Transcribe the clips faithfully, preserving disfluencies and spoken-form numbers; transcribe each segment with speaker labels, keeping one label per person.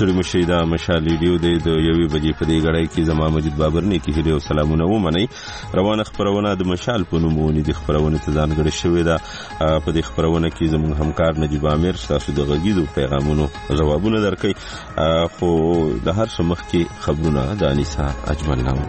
Speaker 1: ستړي مشي دا مشال ریډیو د یوې بجې په دې غړای کې زما مجید بابر نه کې هلي او سلامونه ومني. روانه خبرونه د مشال په نوم ونی د خبرونه ته ځانګړې شوې ده. په دې خبرونه کې زموږ همکار نجیب عامر تاسو د غږیدو پیغامونو جوابونه درکړي، خو د هر څه مخکې خبرونه د انیسا اجمل نام.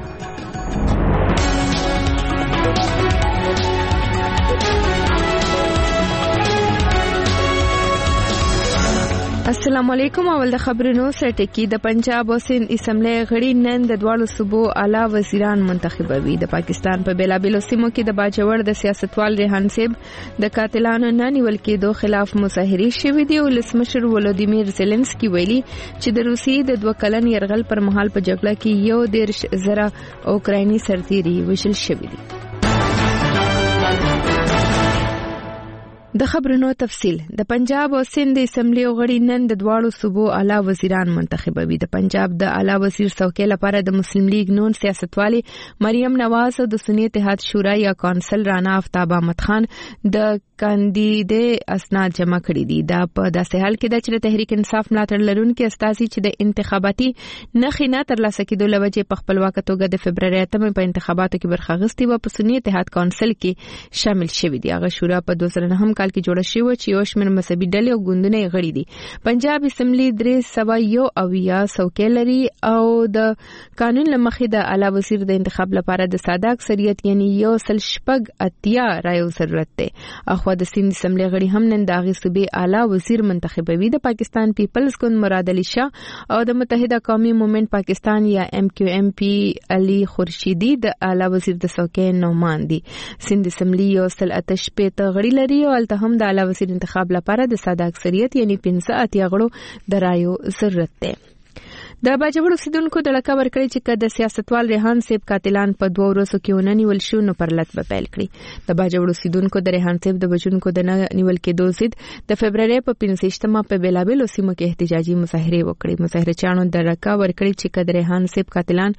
Speaker 2: السلام علیکم. اول د خبرونو سره ټکی. د پنجاب او سند اسمبلی غړي نن د دواړو صوبو اعلی وزیران منتخبوي. د پاکستان په بیلابیلو سیمو کې د باجوړ د سیاستوال ریحان سیب د قاتلانو نه نیول کېدو خلاف مظاهرې شوې دي. ولسمشر ولودیمیر زيلنسکي ویلي چې د روسیې د دوه کلن يرغل پر مهال په جګړه کې یو دیرش زره اوکرایني سرتیري وژل شوي دي. د خبرونو تفصیل. د پنجاب او سند اسمبلی غړي نن د دواړو صوبو اعلی وزیران منتخبوي. د پنجاب د اعلی وزیر څوکۍ لپاره د مسلم لیگ نون سیاستوالي مریم نواز او د سنی اتحاد شورا یا کونسل رانا آفتاب احمد خان د کاندیدې اسناد جمع کړي دي. دا په داسې حال کې د چې تحریک انصاف ملاتړ لرونکي استازي چې د انتخاباتي نخې نه ترلاسه کېدو لوجه په خپلواک توګه د فبرवरी اتمه په انتخاباتو کې برخه اخیستې و په سنی اتحاد کونسل کې شامل شوي دي. هغه شورا په دوه زره نهم کال کې جوړه شوې چې یو شمېر مذهبي ډلې او ګوندونه غړي دي. پنجاب اسمبلی درې سوه یو اویا څوکۍ لري او د قانون لمخې د اعلی وزیر د انتخاب لپاره د ساده اکثریت یعنی یو سل شپږ اتیا رایو ضرورت دی. اخوا د سند اسمبلی غړي هم نن د هغې صوبې اعلی وزیر منتخبوي. د پاکستان پیپلز ګوند مراد علي شاه او د متحده قومي موومنټ پاکستان یا ایم کیو ایم پی علي خورشیدي د اعلی وزیر د څوکۍ نومان دي. سند اسمبلی یو سل اته شپېته غړي لري او الته هم د اعلی وزیر انتخاب لپاره د ساده اکثریت یعنی پنځه اتیا غړو د رایو ضرورت دی. د باجوړ اوسیدونکو د لکه ورکړي چې کله د سیاستوال ریحان سیب قاتلان په دوه ورځو کې ونیول شو نو پر لټ به پیل کړي. د باجوړ اوسیدونکو د ریحان سیب د بچونکو د نیول کېدو ضد د فبرवरी په پنځه په بیلابیلو سیمو کې احتجاجي مظاهره وکړي. مظاهرچیانو د لکه ورکړي چې کله ریحان سیب قاتلان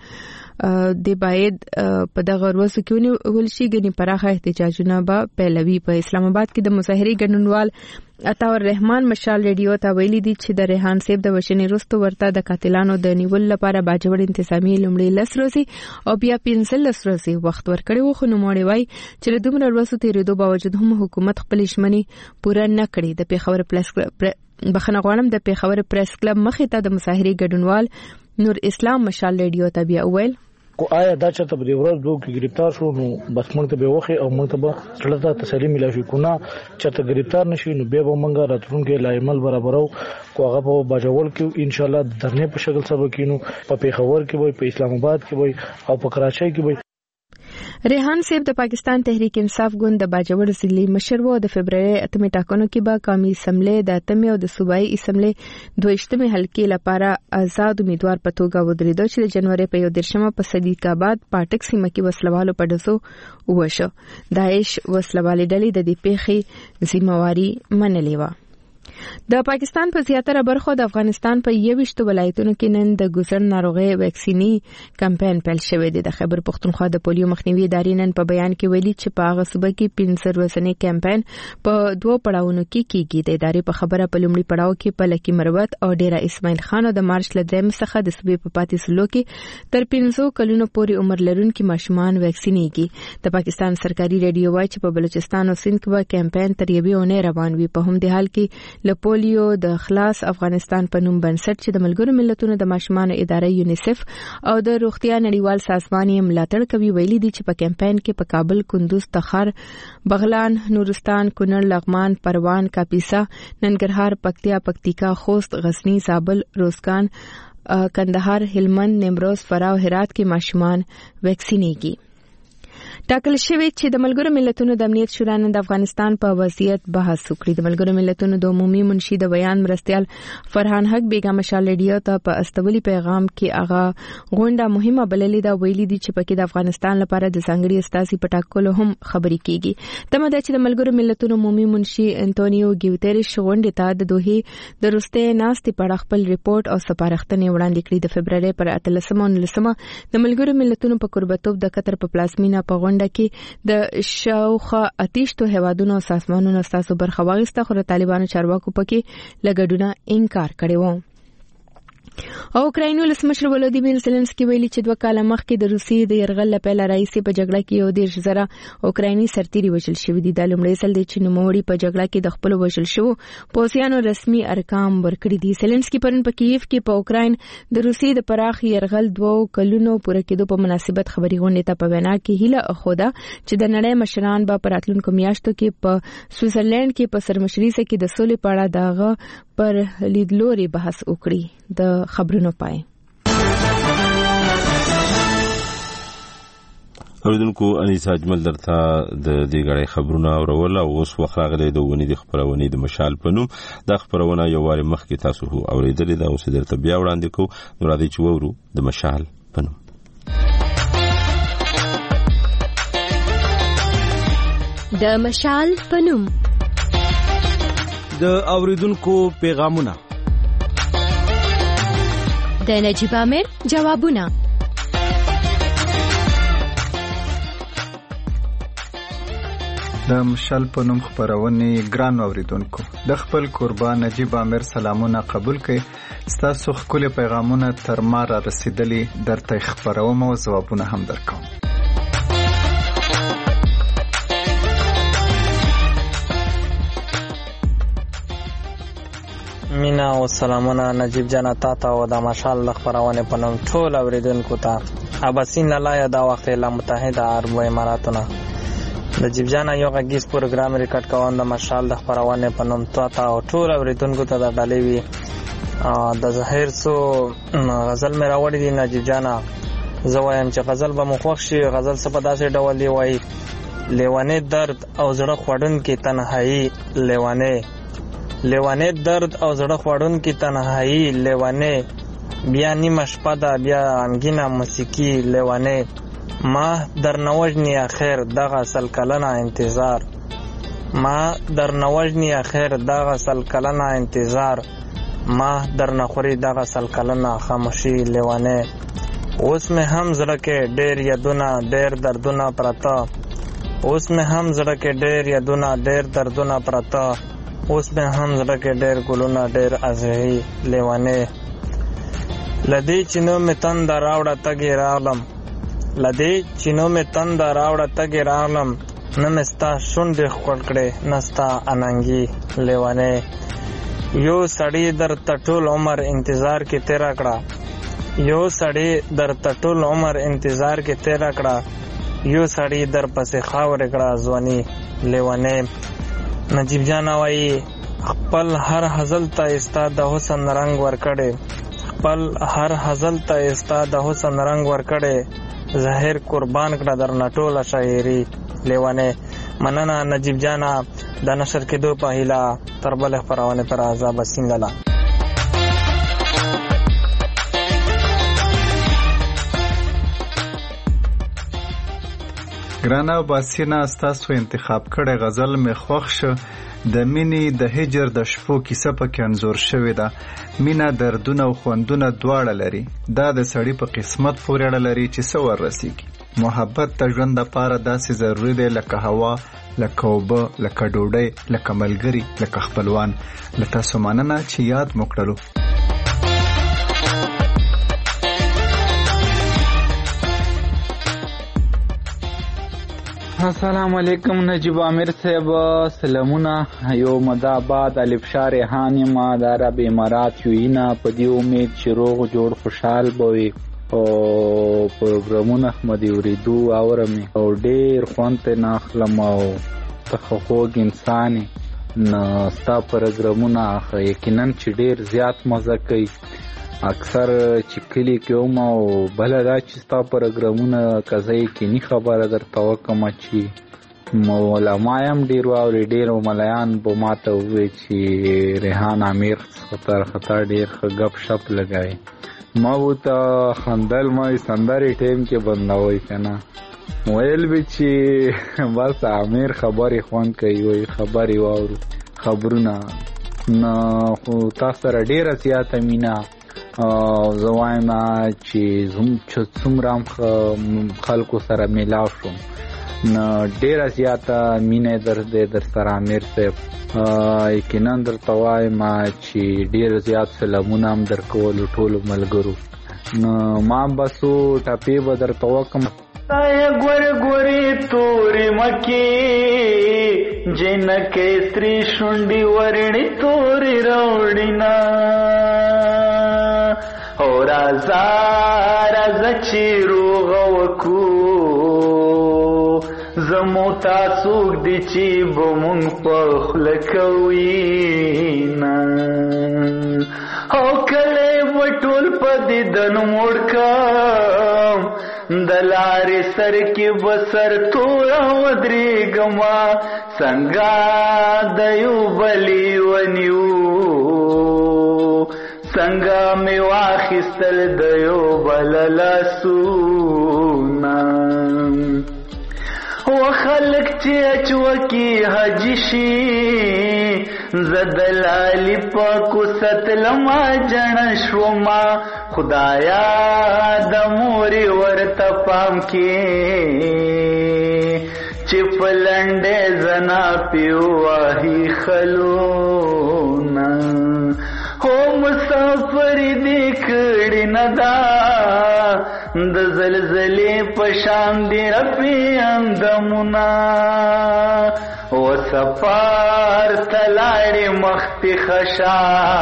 Speaker 2: د باید په دغه ورځو کې ونیول شي غني پراخه احتجاجونه به پیلوي. په اسلام آباد کې د مظاهرې ګډونوال عطاور رحمان مشال ریډیو ته ویلي دي چې د ریحان سیب د وشنې وروسته ورته د قاتلانو د نیول لپاره باجوړ انتظامی لومړی لس ورځې او بیا پنځه لس ورځې وخت ورکړی و، خو نوموړی وایي چې د دومره ورځو تېرېدو باوجود هم حکومت خپلې ژمنې پوره نه کړې. د پیښور پریس بخښنه غواړم د پیښور پریس کلب مخې ته د مظاهرې ګډونوال نور اسلام مشال ریډیو ته بیا وویل
Speaker 3: کو آیا دا چې په دې ورځ دوه کې گرفتار شو نو بس موږ ته به وخه او موږ ته به سړی تسلی ملي شي. کو نه چې ته گرفتار نشي نو به موږ راتلونکي لایمل برابرو کو هغه په باجوړ کې ان شاء الله درنه په شکل سبا کینو په پیښور کې وي، په اسلام آباد کې وي او په کراچۍ کې وي.
Speaker 2: ریحان سیب د پاکستان تحریک انصاف ګوند د باجوړ ضلعي مشر وو. د فبرवरी اتمه ټاکنو کې به قومي اسمبلی د اتمه او د صوبایي اسمبلی دویشتمه حلقې لپاره آزاد امیدوار په توګه ودرېدو چې د جنوري په یو درشمه په صدیق آباد پاټک سیمه کې وسلوالو په ډزو وشو. داعش وسلوالې ډلې د دې پیښې ذمہواری منلې و. د پاکستان په زیاتره برخو د افغانستان په یوشت ولایتونو کې نن د ګوزر ناروغي ویکسینی کمپاین پیل شوی دی. د خیبر پختونخوا د پولیو مخنیوي ادارې نن په بیان کې ویلي چې په هغه صوبه کې پنځه ورځنی کمپاین په دوه پړاوونو کې کیږي. د ادارې په خبره په لومړي پړاو کې په لکی مروت او ډیره اسماعیل خان د مارچ ل دریم څخه د صوبې په پاتې سلو کې تر پنځه کلونو پورې عمر لرونکي ماشومان ویکسینیږي. د پاکستان سرکاري ریډیو وايي چې په بلوچستان او سند کې به کمپاین تر یوې اونۍ روان وي. په همدې حال کې له پولیو د خلاص افغانستان په نوم بنسټ چې د ملګرو ملتونو د ماشومان ادارې یونیسف او د روغتیا نړیوال سازمان یې ملاتړ کوي ویلي دي چې په کمپاین کې په کابل، کندوز، تخار، بغلان، نورستان، کونړ، لغمان، پروان، کاپیسا، ننګرهار، پکتیا، پکتیکا، خوست، غزنی، زابل، روزګان، کندهار، هلمند، نیمروز، فراه او هرات کې ماشومان ویکسینیږي. ټاکل شوی چې د ملګرو ملتونو د امنیت شورا نن د افغانستان په وضعیت بحث وکړي. د ملګرو ملتونو د عمومي منشي د بیان مرستيال فرحان حق بیگم مشال ریډیو ته په استولي پیغام کې هغه غونډه مهمه بللې ده. ویلي دي چې پکې د افغانستان لپاره د ځانګړي استازي په ټاکلو هم خبرې کیږي. تمه ده چې د ملګرو ملتونو عمومي منشي انټونیو ګیوتریش غونډه ته د دوه د روسته ناستې په خپل ریپورت او سپارښتنې وړاندې کړې. د فبرवरी پر اتلسمه او نولسمه د ملګرو ملتونو په قربتوب د قطر په پلازمینا په غونډه کې د شاوخوا اتیشتو هیوادونو او سازمانونو استازو برخه واخیسته، خو د طالبانو چارواکو پکې لګډونه انکار کړی و. او اوکراین ولسمشر ولودیمیر زيلنسکي ویلي چې دوه کاله مخکې د روسیې د يرغل لپاره راځي په جګړه کې یو دیرش زره اوکرایني سرتیري وژل شوي دي. د لومړي ځل د نوموړي په جګړه کې د خپل وژل شوو پوځیانو رسمي ارقام ورکړي دي. زيلنسکي پرون په کیف کې په اوکراین د روسیې د پراخ يرغل دوه کلونو پوره کېدو په مناسبت خبري غونډه ته په وینا کې هیله خوده چې د نړۍ مشران به په راتلونکو میاشتو کې په سویټزرلند کې په سرمشري سره کې د سولې په اړه دغه پر لیدلوري بحث وکړي. د خبرونو پای
Speaker 1: اوریدونکو انیسا اجمل درته د دې غړي خبرونه اورول او اوس وخت راغلی د ونی د خبرونه د مشال په نوم د خبرونه یو واره مخکې تاسو هو اوریدل دا اوس درته بیا وړاندې کو نو راځي چې وورو د مشال په نوم.
Speaker 4: د مشال په نوم
Speaker 5: د اوریدونکو پیغامونه
Speaker 4: د نجیب امیر جوابونه
Speaker 6: د مشال په نوم خبرونه ګران اوریدونکو د خپل قربان نجیب امیر سلامونه قبول کړئ. ستاسو خپل پیغامونه تر ما را رسیدلي درته خبروم او ځوابونه هم درکوم.
Speaker 7: مینا او سلامونه نجیب جان تا ته او د مشال خبرونه په نوم ټول اوریدونکو ته اباسین لاله دا وخت له متحده عرب اماراتونه نجیب جان یو غږیز پروګرام ریکارډ کوم د مشال د خبرونه په نوم ته او ټول اوریدونکو ته د ډالۍ وی د ظاهر سو غزل مې راوړی دی نجیب جان زه وایم چې غزل به مخوښ شي. غزل څه په داسې ډول دی وای لیوانه درد او زړه خوړون کې تنهایی لیوانه لیوانه درد او زړه خوړون کې تنهایی لیوانه بیا نیمه شپه ده بیا غمګینه موسیقي لیوانه ما در نوجنی اخر دغه سل کلنه انتظار ما در نوجنی اخر دغه سل کلنه انتظار ما در نخوري دغه سل کلنه خاموشي لیوانه اوس مې هم زړه کې ډېر یادونه ډېر دردونه پراته اوس مې هم زړه کې ډېر یادونه ډېر دردونه پراته اوس مې هم زړه کې ډېر ګلونه ډېر ازهي لیوانه لدی چینو مې تند راوړه تګې راغلم لدی چینو مې تند راوړه تګې راغلم نه مې ستا شونډې ښکل کړې نه ستا اننګي لیوانه یو سړی در ټول عمر انتظار کې تیرا کړه یو سړی در ټول عمر انتظار کې تیرا کړه یو سړی در پسې خاورې کړه ځواني لیوانه. نجیب جان وایي خپل هر هزل ته استا د حسن رنگ ورکړې خپل هر هزل ته استا د حسن رنگ ورکړې ظاهر قربان کړه در نټوله شاعري لیوانه. مننه نجیب جان د نشر کېدو په هیله تر بل خبرونه پر عذاب سین لاله.
Speaker 6: ګرانه باسینا ستاسو انتخاب کړه غزل می خوښ شو. د مینې د هجر د شپو کیسه پکې انځور شوې ده. مینا دردونه او خوندونه دواړه لري. دا د سړی په قسمت پورې اړه لري چې څه ور رسیږي. محبت ته ژوند لپاره داسې ضروري دی لکه هوا لکه اوبه لکه ډوډۍ لکه ملګري لکه خپلوان. له تاسو مننه چې یاد مو کړلو.
Speaker 8: السلام علیکم نجیب امیر صاحب سلامونه. یو مداباد الف شار هانی ما د عرب امارات یو اینا په دی امید چې روغ جوړ خوشحال بوي او پروګرامونه مدي ورېدو اورمه او ډېر خوند ناخلم او تخوږ انسان نه ستا پروګرامونه یقینا چې ډېر زیات مزه کوي. اکثر چې کلی کوم او بل دا چې ستا پروګرامونه کزای کې نه خبره درته وکم چې مولامایم ډیر او ډیر ملایان به ماته وې چې ریحان امیر خطر خطر ډیر غب شپ لګای ما وته خندل ما سندري ټیم کې بندوي کنه ویل به چې بس امیر خبري خوان کوي وي خبري واورو خبرونه نو خو تاسو سره ډیر زیاته مینا او زوایم چې زم چې څومره خلکو سره میلاو شوم نو ډیره زیاته مینه در دې در سره امیر صاحب یقینا درته وایم چې ډیر زیات سلامونه هم در کول ټولو ملګرو نو ما بسو ټپې به درته وکم
Speaker 9: ګور ګورې تورې مکې جنکې سری شونډې ورڼې تورې راوړینا او رازا رازا چې روغه وکو زمو تاسوک دی چې به مونږ په خوله کوینا او کله به ټول په دیدن موړ کم د لارې سر کې بسر توره ودرېږما څنګه د یو بلې ونیو څنګه مې واخیستل د یو بل لاسونه و خلق چې اچوکي حج شي زه دلالي پاکو ستلما جڼه شوما خدایا د مورې ورته پام کې چې په لنډې زنا پیو واهي خلونه هو مسافر دې کړي نه دا د زلزلې په شان دی رپی اندمونه و سفر تلاړې مختی خشا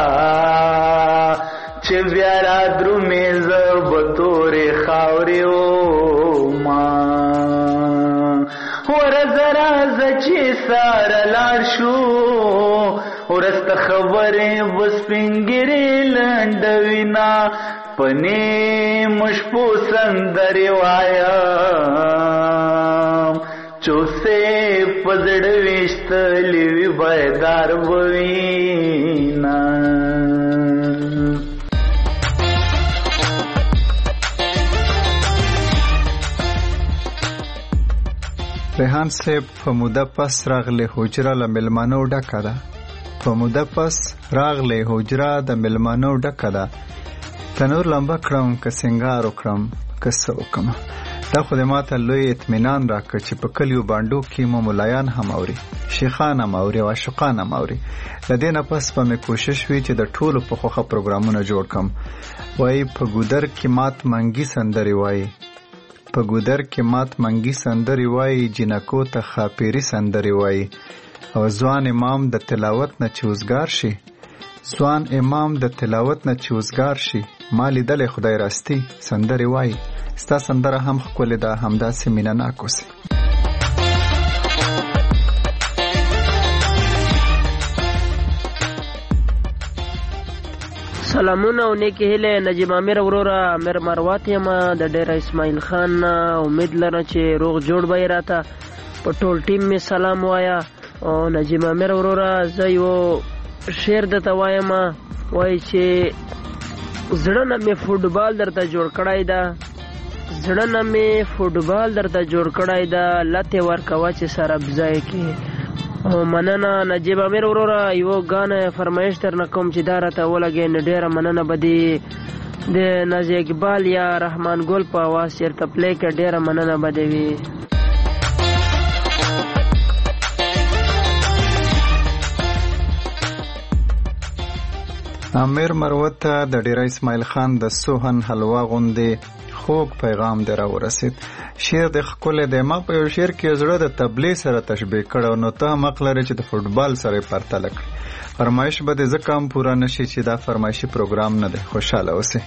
Speaker 9: چې بیا را درومې زه به تورې خاورې وما ورځه راځه چې ساره لاړ شو ورسته خبرې به سپینګیرې لنډوینا پنې مشپو سندرې وایم چوسې په زړه ویشتلې وي بیدار به وینا
Speaker 6: ریحان صاحب په موده پس راغلی حجره له مېلمانو ډکه ده په موده پس راغلی حجره د مېلمانو ډکه ده تنور لمبه کړم که سنګار وکړم که څه وکړم دا خو د ماته لوی اطمینان راکړ چې په کلیو بانډو کې مو ملایان هم اوري شیخان هم اوري او عاشقان هم اوري له دې نه پس به مې کوشش وي چې د ټولو په خوښه پروګرامونه جوړ کړم وایي په ګودر کې مات منګي سندرې وایي په ګودر کې مات منګي سندرې وایي جنکو ته خاپیري سندرې وایي او ځوان امام د تلاوت نه چې وزګار شي ځوان امام د تلاوت نه چې وزګار شي ما لیدلې خدای راستي سندرې وایي ستا سندره هم ښکلې ده همداسې مینه ناک اوسې
Speaker 10: سلامونه او نیکی هیله نجیب امیر وروره امیر مروات یم د ډیره اسماعیل خان امید لرم چې روغ جوړ به یې راته په ټول ټیم مې سلام وایا او نجیب امیر وروره زه یو شعر درته وایم وایي چې زړه نه مې فوټبال درته جوړ کړی ده زړه نه مې فوټبال درته جوړ کړی ده لتې ورکوه چې سره ځای کې او مننه نجیب امیر وروره یو غانه فرمایش درنه کوم چې دا راته ولګې نو ډېره مننه به دې د نازي اقبال یا رحمان ګل په اواز چېرته پلی کې ډېره مننه به دې وي
Speaker 6: امیر مروت ته د ډیره اسماعیل خان د سوهن حلوا غوندې خوږ پیغام دی راورسید شعر د ښکلی دی ما په یو شعر کې زړه د تبلې سره تشبیه کړی نو ته هم حق لرې چې د فوټبال سره یې پرتله کړې فرمایش به دې ځکه هم پوره نه شي چې دا فرمایشي پروګرام نه دی خوشحاله اوسې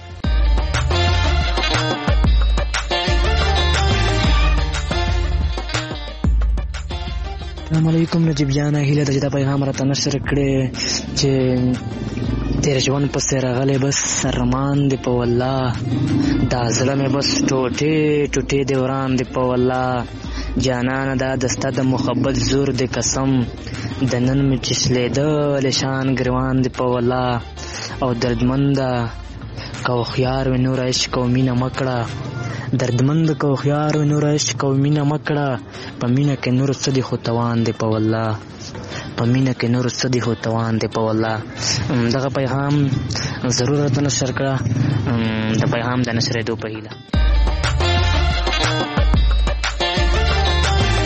Speaker 11: السلام علیکم نجیب جان هیله ده چې دا پیغام راته نشر کړی چې تیر ژوند پسې راغلی بس سرمان دی په والله دا زړه مې بس ټوټې ټوټې دی وران دی په والله جانانه دا د ستا د محبت زور دی قسم د نن مې چې سلیدلی شان ګریوان دی په والله او دردمنده که هوښیار وې نور عشق او مینه مه کړه دردمند که هوښیار وې نور عشق او مینه مه کړه په مینه کې نور څه دی خو توان دی په والله په مینه کې نور څه دی خو توان دی په والله دغه پیغام ضرور راته نشر کړه د پیغام د نشرېدو په هیله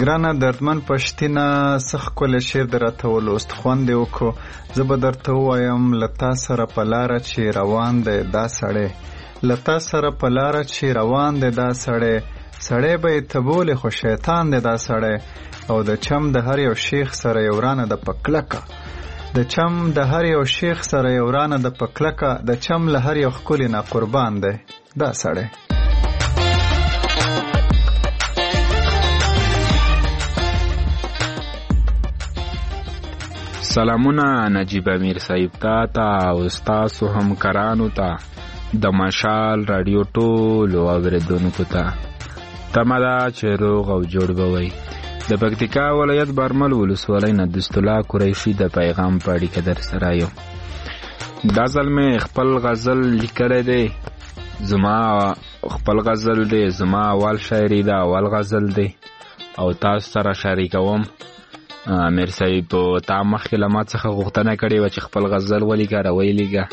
Speaker 6: ګرانه دردمن پښتینه څه ښکلی شعر دې راته ولوست، خوند یې وکړو. زه به درته ووایم له تا سره په لاره چې روان دی دا سړی، له تا سره په لاره چې روان دی دا سړی، سړی به یې ته بولې خو شیطان دی دا سړی. او د چم د هر یو شیخ سره یو رانه د پکلکه، د چم د هر یو شیخ سره یو رانه د پکلکه، د چم له هر یو ښکلي نه قربان دی دا سړی.
Speaker 12: سلامونه نجیب امیر صاحب ته ته او ستاسو همکارانو ته، د مشال رادیو ټولو اورېدونکو ته تمه ده چې روغ او جوړ به وئ. د پکتیکا ولایت برمل ولسوالۍ نه دست الله قریشي د پیغام په اړیکه در سره یم. دا ځل مې خپل غزل لیکلی دی، زما خپل غزل دی، زما اول شاعري ده، اول غزل دی او تاسو سره شریکوم. امیر صاحب تا مخکې له ما څخه غوښتنه کړې وه چې خپل غزل ولیکه، راویلیږه،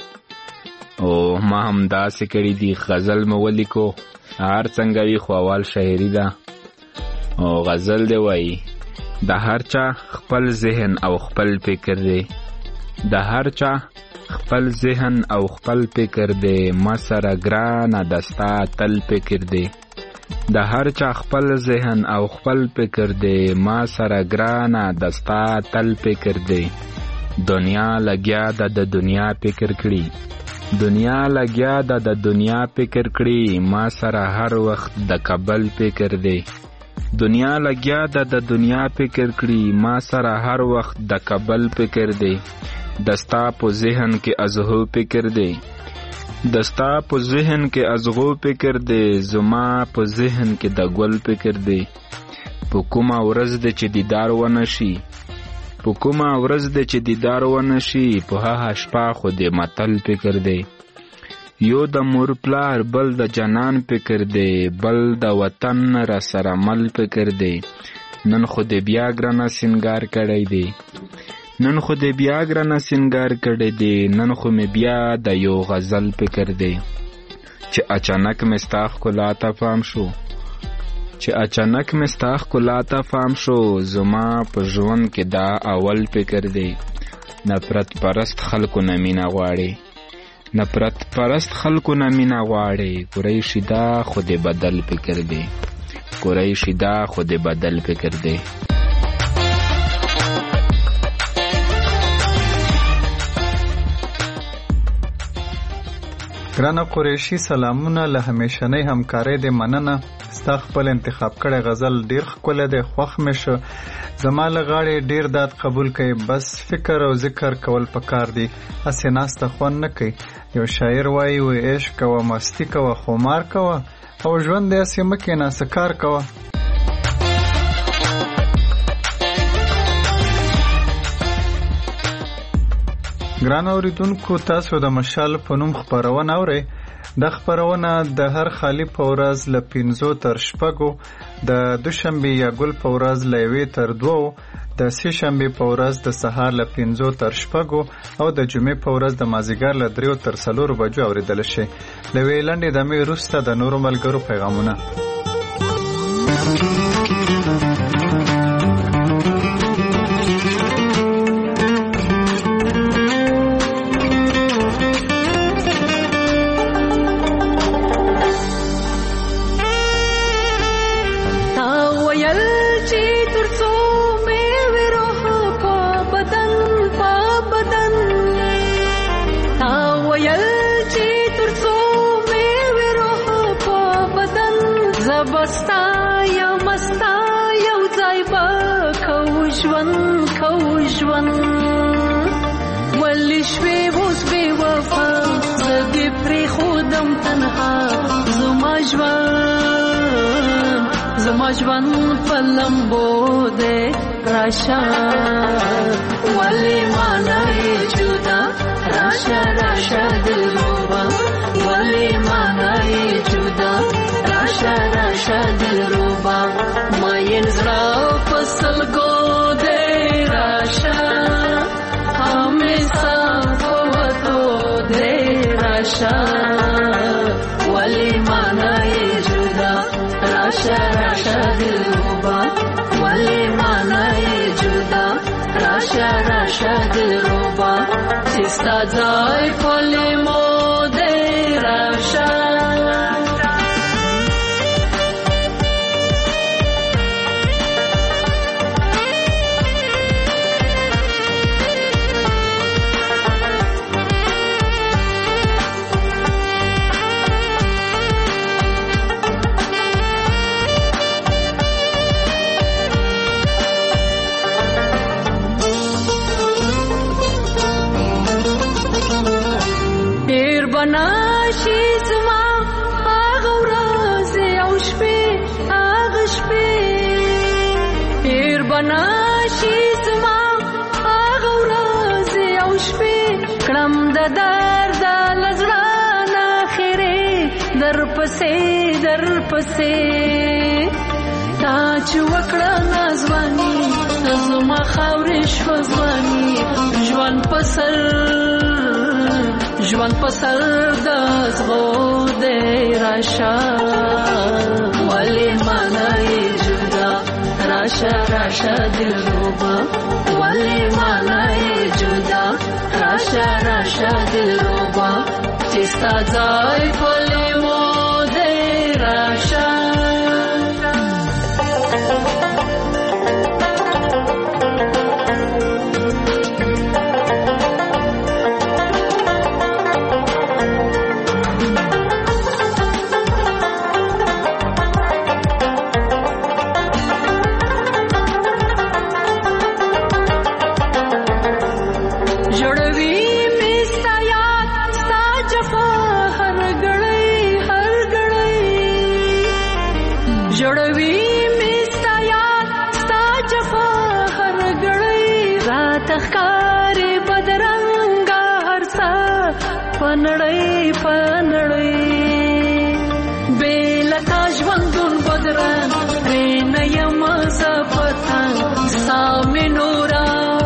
Speaker 12: او ما هم داسې کړي دي، غزل مې ولیکو. هر څنګه وي خو اول شاعري ده او غزل دی وایي: د هر چا خپل ذهن او خپل فکر دی، د هر چا خپل ذهن او خپل فکر دی، ما سره ګرانه دستا تل فکر دی. د هر چا خپل ذهن او خپل فکر دی، ما سره ګرانه دستا تل فکر دی. دنیا لګیا ده د دنیا فکر کړي، دنیا لګیا ده د دنیا فکر کړي، ما سره هر وخت د کابل فکر دی. دنیا لګیا ده د دنیا فکر کړي، ما سره هر وخت د کابل فکر دی. دستا په ذهن کې ازغو فکر دی، دستا په ذهن کې ازغو فکر دی، زما په ذهن کې د ګل فکر دی. په کومه ورځ دی چې دیدار ونه شي، په کومه ورځ دی چې دیدار ونه شي، په هغه شپه خو د متل فکر دی. یو د مور پلار بل د جنان فکر دی، بل د وطن را سره مل فکر دی. نن خو د بیا ګرانه سینګار کړی دی، نن خو د بیا ګرانه سینګار کړی دی، نن خو مې بیا د یو غزل فکر دی. چې اچانک مې ستا ښکلا ته پام شو، چې اچانک مې ستا ښکلا ته پام شو، زما په ژوند کې دا اول فکر دی. نفرت پرست خلکو نه مینه غواړي، نفرت پرست خلکو نه مینه غواړي، قریشي دا خو د بدل فکر دی، قریشي دا خو د بدل فکر دی.
Speaker 6: ګرانه قریشي سلامونه، له همیشنۍ همکارۍ دې مننه. ستا خپل انتخاب کړی غزل ډیر ښکلی دی، خوښ مې شو. زما له غاړې ډیر داد قبول کوي، بس فکر او ذکر کول پکار دی، هسې ناسته خوند نه کوي. یو شاعر وایي و عشق کوه، مستی کوه، خمار کوه، او ژوند دې هسې مه کښېنه، څه کار کوه. ګران اوریدونکو، تاسو د مشال په نوم خپرونه اورئ. دا خپرونه د هر خالی په ورځ له پنځو تر شپږو، د دوشنبې یا ګل په ورځ له یوې تر دوو، د سې شنبې په ورځ د سهار له پنځو تر شپږو، او د جمعې په ورځ د مازدیګر له دریو تر څلورو بجو اورېدلی شي. له یوې لنډې دمې وروسته د نورو ملګرو پیغامونه.
Speaker 13: زما ژوند په لمبو دی راشه، ولې مانا یې جدا راشه راشه دلربا، ولې مانا یې جدا راشه راشه دلربا. ماین زړه په سلګو دی راشه، همیشه په وتو دی راشه، ولې مانا یې جدا راشه راشه دلربا، ولې ستا ځای په لیمو دی راشه بناشي زما هغه ورځې او شپې هغه شپې ډېر بناشي زما هغه ورځې او شپې کړم د درد له زړه نه خیرې در پسې در پسې تا چې وکړه نازواني زما خاورې شوه ځواني ژوند په سر ژوند په سر د زغو دی راشه ولې مانا یې جدا راشه راشه دلربا ولې مانا یې جدا راشه راشه دلربا چې ستا ځای په لیمو دی راشه تخکاری بدرنگا هرسا پنړی پنړی بیلتا ژوندون بدرن رینه یم زپتن سامی نورا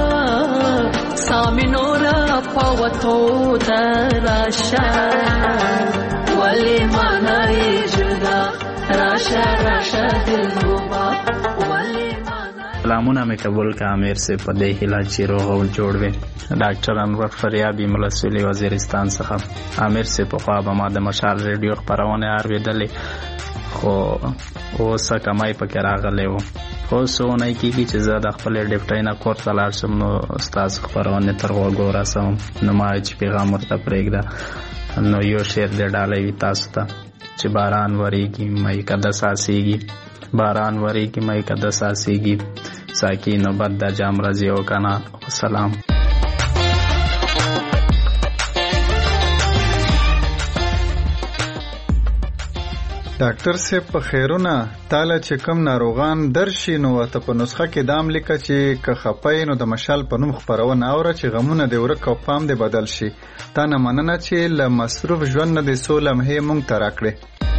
Speaker 13: سامی نورا پوتو دراشا ولی مانای جدا راشا راشا دلربا
Speaker 14: سلامونه مې قبول کا امیر سے په دې هیله چې روغ او جوړ وي ډاکټر انور فریابي ملسولي وزیرستان څخه امیر سے په خوا به ما د مشال ریډیو خبرونه اورېدلې خو اوسه کمای پکې راغلی و خو څونه کېږي چې زه د خپل ډیپټۍ نه کور ته لاړ شم نو ستاسو خبرونه تر غوږو رسوم نو ما چې پیغام ورته پرېږده نو یو شعر دې ډالۍ وي تاسو ته چې باران وریږي مې کده ساسیږي باران وریږي مې کده ساسیږي ساکی نوبت د جام رضی او کنا سلام
Speaker 6: ډاکټر صاحب په خیرونه تاله چې کم ناروغان درشي نو ته په نسخه کې دام لیکه چې که خپای نو د مشال په نوم خبرونه اوره چې غمونه د ورک او پام دې بدل شي تا نه مننه چې له مصروف ژوند نه د سو لمحې مونږ ته راکړې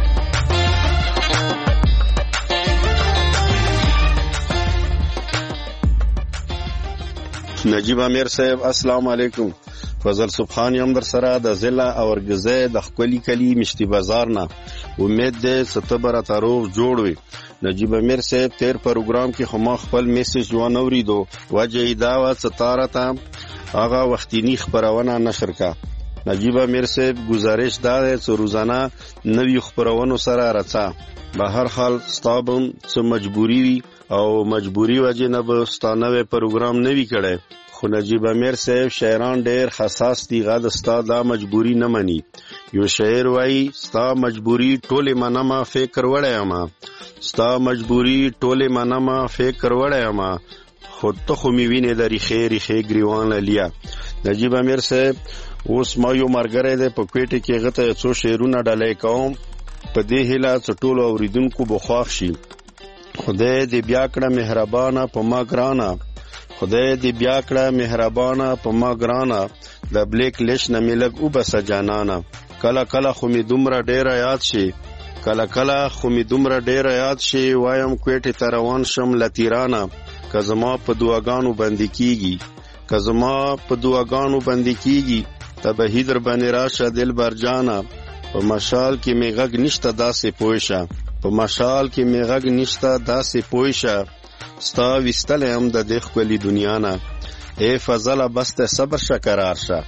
Speaker 15: نجیب امیر صاحب السلام علیکم فضل سبحان یم در سره د ضلع اورګزه د خپلی کلی مشتی بازار نه امید ده ستبر تعارف جوړ وي نجیب امیر صاحب تیر پروګرام کې خو ما خپل میسج ونه اوریدو وجه دا و ستاره ته هغه وختینی خبرونه نشر کا نجیب امیر صاحب گزارش دار چې روزانه نوی خبرونو سره راځه به هر حال ستابم څه مجبوری وي او مجبوری وجه نه به ستانه پروګرام نوی کړي خو نجیب امیر صاحب شاعران ډېر حساس دي غد استاد دا مجبوری نه مني یو شاعر وای ستا مجبوری ټوله منما فکر وړای ما ستا مجبوری ټوله منما فکر وړای ما خود ته خو می ویني د ریخي ریخي گریوان لیا نجیب امیر صاحب اوس ما یو مرګره ده په کوټه کې غته څو شعرونه ډالۍ کوم په دې هیله ټولو اوریدونکو بخواخ شي خدای دې بیا کړه مهربانه په ما ګرانا خدای دې بیا کړه مهربانه په ما ګرانا د بلیک لیش نه ملګ او بس جانانا کله کله خو می دومره ډیر یاد شي کله کله خو می دومره ډیر یاد شي وایم کوټه ته روان شم لتیرانا کزما په دعاګانو باندې کیږي کزما په دعاګانو باندې کیږي تبه هیدر باندې راشه دل برجانا په مشال کې می غږ نشته داسې پوښه په مشال کې می غږ نشته داسې پوښه ستا وستل هم د دې خپلې دنیا نه اے فضل بس ته صبر شکرار شه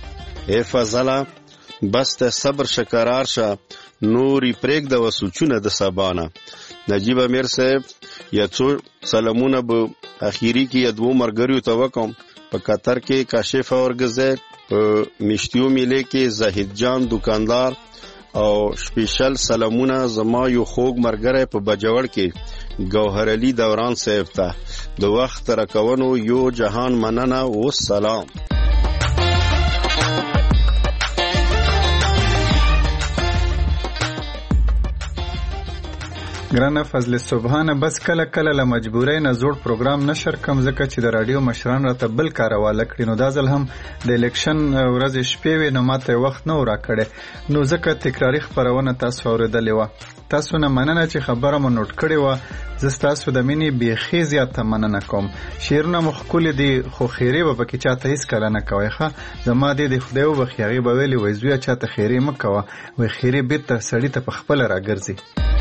Speaker 15: ای فضله بس ته صبر شکرار شه نوري پرېږده و سوچونه د سبانه. نجیب امیر صاحب یا څو سلامونه به اخیری کې یا دوو مرګریو ته وکم. په قطر کې کاشف اورګزه، په مشتیو میلې کې زاهد جان دکاندار او سپیشل سلامونه زما یو خوږ مرګره په بجوړ کې گوهر علي دوران صاحب ته. د وخت راکونو یو جهان مننه و سلام.
Speaker 6: ګرانه فضل صبحانه بس کله کله له مجبورۍ نه زوړ پروګرام نشر کم ځکه چې د رادیو مشران راته بل کار حواله کړي. نو دا ځل هم د الیکشن ورځې شپې وې نو ماته وخت نه راکړی نو ځکه تکراري خپرونه تاسو اورېدلې وه. تاسو نه مننه چې خبره مو نوٹ کړې وه. زه ستاسو د مینې بیخي زیاته مننه کوم. شعرونه مو ښکلي دي خو خیرې به پکې چاته هېڅکله نه کوئ. ښه زما دې د خدای وبخښي هغې به ویلې وایي زویه چاته خیرې مه کوه، وایي خیرې بېرته سړي ته په خپله راګرځي.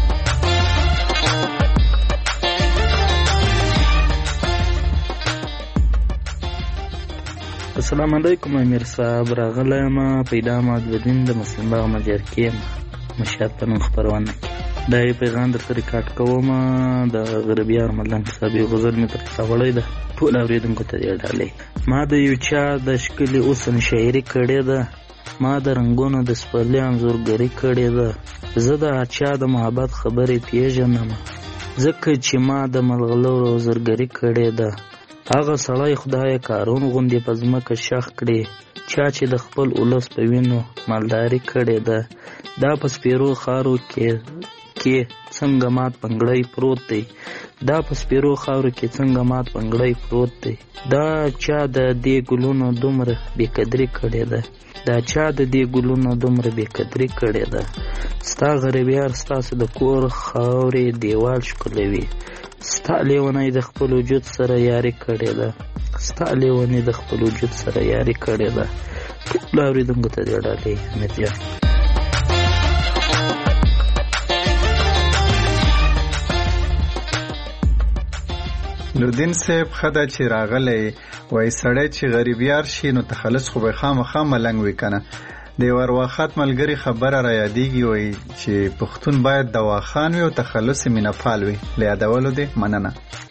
Speaker 16: السلام علیکم امیر صاحب، راغلی یم پیدا معدودین د مسلم باغ مجرکې یم مشهد په نوم خپرونه کې. دا یې پیغام درته ریکارډ کوم. د غربیار ملنګ صاحب یو غزل مې درته راوړی ده، ټول اورېدونکو ته یې ډالۍ. ما د یو چا د ښکلي اوسن شاعري کړې ده، ما د رنګونو د سپرلي انځورګري کړې ده. زه د چا د محبت خبرې پیژنم ځکه چې ما د ملغلرو زرګري کړې ده. هغه سړی خدای کارون غوندې په ځمکه شخ کړي چا چې د خپل ولس په وینو مالداري کړې ده. دا په سپیرو خارو کې کې څنګه مات پنګړی پروت دی، دا په سپیرو خارو کې څنګه مات پنګړی پروت دی. دا چا د دې ګلونو دومره بې قدري کړې ده، دا چا د دې ګلونو دومره بې قدري کړې ده. ستا غریبیار ستاسو د کور خاورې دیوال ښکلوي، ستا لیونی د خپل وجود سره یاري کړې ده، ستا لیونی د خپل وجود سره یاري کړې ده. ټول اورېدونکو ته دې ډالۍ امیر جان.
Speaker 6: نوردین صاحب خدا چې راغلی وای سړی چې غریبیار شي نو تخلص خو به خامخا ملنګ وي کنه. د ورواخات ملګری خبره را یادېږي وای چې پښتون باید دواخان وي او تخلص مینه فال وي. له یادولو دې مننه.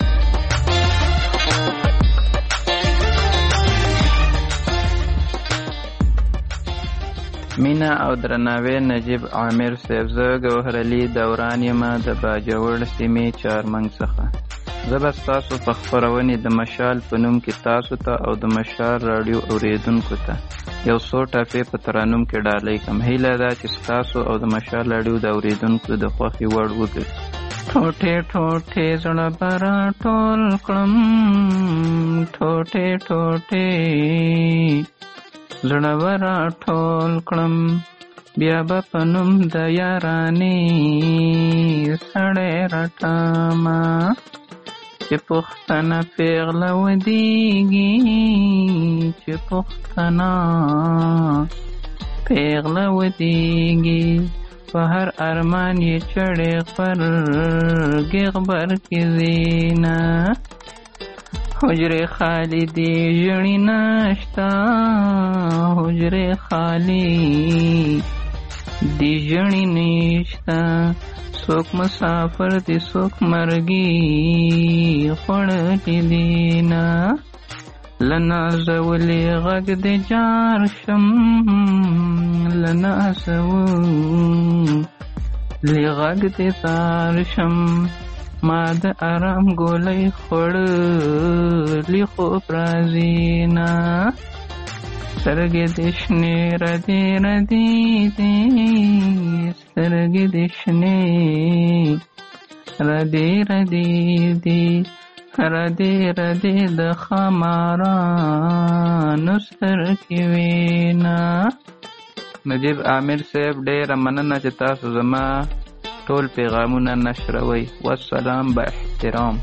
Speaker 17: مینا او درناوی نجیب عامر صاحب، زه ګوهر علي دوران یم د باجوړ سیمې چارمنګ څخه. زه به ستاسو په خپرونې د مشال په نوم کې تاسو ته او د مشال راډیو اوریدونکو ته یو څو ټاپې په ترانوم کې ډالۍ کوم. هیله ده چې ستاسو او د مشال راډیو د اوریدونکو د خوښې وړ وګرځي. ټوټې ټوټې زړه به راټول کړم، ټوټې ټوټې زړه به راټول کړم، بیا به په نوم د یارانې سړی رټمه چې پښتنه پیغله ودیږي، چې پښتنه پیغله ودیږي، په هر ارمان یې چړې غبرګې غبرګې زینه. حجرې خالی دی ژړې نشته، حجرې خالی دی ژړې نشته، څوک مسافر دی څوک مرګي خوړلې دینه. له نازولې غږ دی جار شم، له نازولې غږ دی زار شم، ما د آرام ګولۍ خوړلې خوب راځينه. سترګې دې شنې ردې ردې دي، سترګې دې شنې ردې ردې دي، ردې ردې د خمارانو سترګې وینا. نجیب عامر صاحب ډېره مننه چې تاسو زما ټول پیغامونه نشروي. والسلام با احترام.